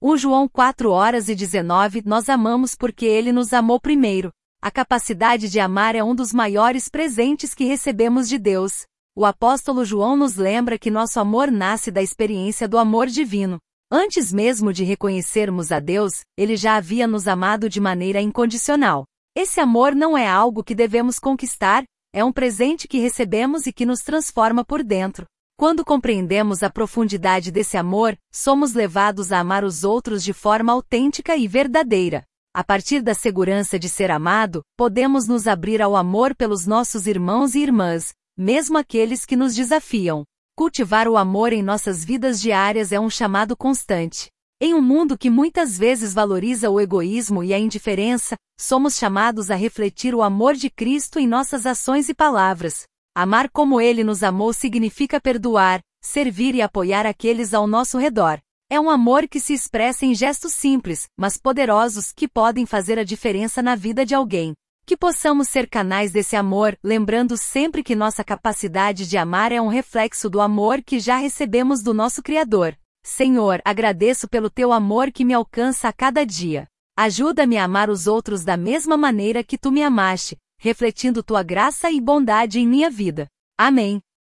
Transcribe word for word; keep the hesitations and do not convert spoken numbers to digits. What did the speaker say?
um João quatro horas e dezenove Nós amamos porque Ele nos amou primeiro. A capacidade de amar é um dos maiores presentes que recebemos de Deus. O apóstolo João nos lembra que nosso amor nasce da experiência do amor divino. Antes mesmo de reconhecermos a Deus, Ele já havia nos amado de maneira incondicional. Esse amor não é algo que devemos conquistar, é um presente que recebemos e que nos transforma por dentro. Quando compreendemos a profundidade desse amor, somos levados a amar os outros de forma autêntica e verdadeira. A partir da segurança de ser amado, podemos nos abrir ao amor pelos nossos irmãos e irmãs, mesmo aqueles que nos desafiam. Cultivar o amor em nossas vidas diárias é um chamado constante. Em um mundo que muitas vezes valoriza o egoísmo e a indiferença, somos chamados a refletir o amor de Cristo em nossas ações e palavras. Amar como Ele nos amou significa perdoar, servir e apoiar aqueles ao nosso redor. É um amor que se expressa em gestos simples, mas poderosos que podem fazer a diferença na vida de alguém. Que possamos ser canais desse amor, lembrando sempre que nossa capacidade de amar é um reflexo do amor que já recebemos do nosso Criador. Senhor, agradeço pelo Teu amor que me alcança a cada dia. Ajuda-me a amar os outros da mesma maneira que Tu me amaste, refletindo Tua graça e bondade em minha vida. Amém.